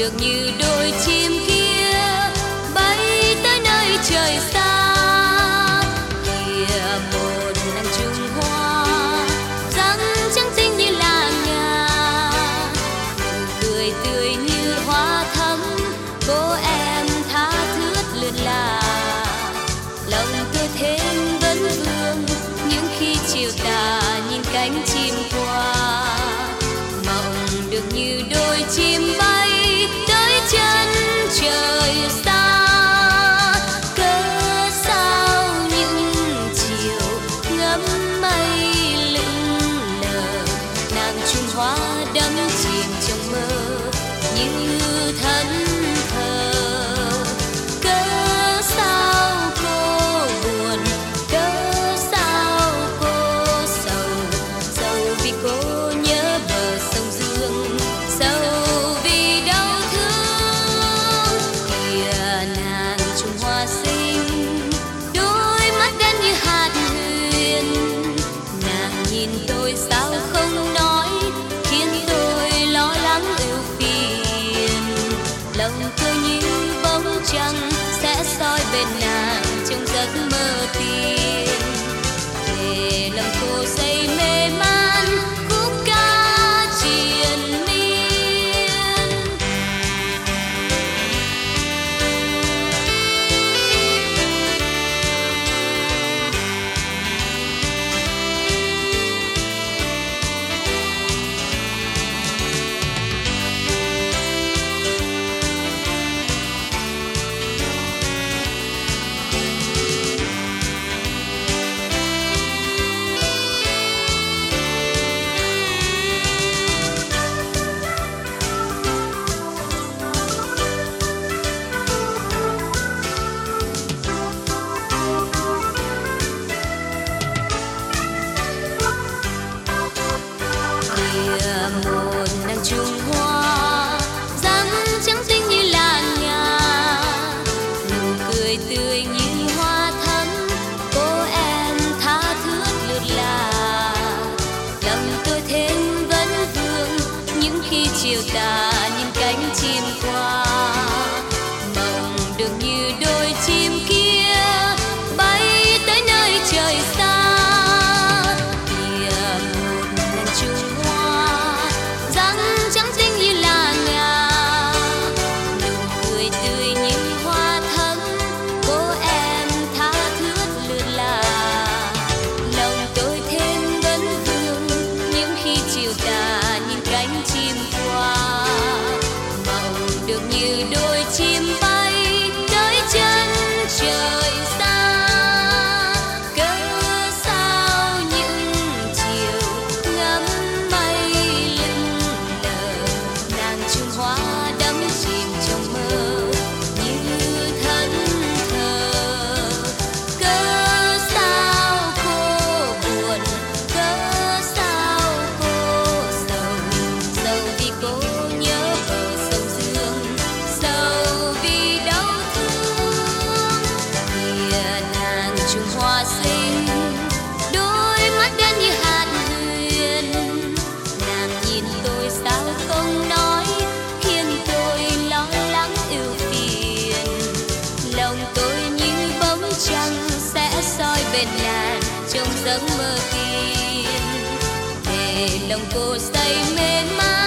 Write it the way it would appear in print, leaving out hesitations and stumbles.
được như đôi chim kia bay tới nơi trời xa. Kìa một nàng Trung Hoa răng trắng tinh như là ngà, cười tươi như hoa thắm, cô em tha thướt lượn là. Lòng tôi thêm vấn vương những khi chiều tà nhìn cánh chim qua, mộng được như đôi chim bay tới chân trời xa. Cớ sao những chiều ngắm mây lững lờ, nàng Trung Hoa đắm chìm trong mơ như thân thờ. Cớ sao cô buồn, cớ sao cô sầu, sầu vì cô nhớ bờ sông Dương, sầu vì đau thương. Kìa nàng Trung Hoa xinh, đôi mắt đen như hạt huyền, nàng nhìn tôi sao không nói, khiến tôi lo lắng ưu phiền. Lòng tôi như bóng trăng sẽ soi bên nàng trong giấc mơ tiên, để lòng cô say mê man khúc ca triền miên. Kìa một nàng Trung Hoa răng trắng tinh như là ngà, nụ cười tươi như hoa thắm, cô em tha thướt lượt là. Lòng tôi thêm vấn vương những khi chiều tà nhìn cánh chim qua, mộng được như đôi chim kia bay tới nơi trời xa. Kìa một nàng Trung Hoa răng trắng tinh như là ngà, nụ cười tươi như hoa thắm, cô em tha thướt lượn là. Lòng tôi thêm vấn vương những khi chiều tà nhìn cánh chim qua, mộng được như đôi chim bay tới chân trời xa. Cớ sao những chiều ngắm mây lững lờ, nàng Trung Hoa đắm chìm trong mơ như thân thờ. Cớ sao cô buồn, cớ sao cô sầu, sầu vì cô nhớ bờ sông Dương, sầu vì đau thương. Kìa nàng Trung Hoa xinh, đôi mắt đen như hạt huyền, nàng nhìn tôi sao không nói, khiến tôi lo lắng ưu phiền. Lòng tôi như bóng trăng sẽ soi bên nàng trong giấc mơ tiên, để lòng cô say mê man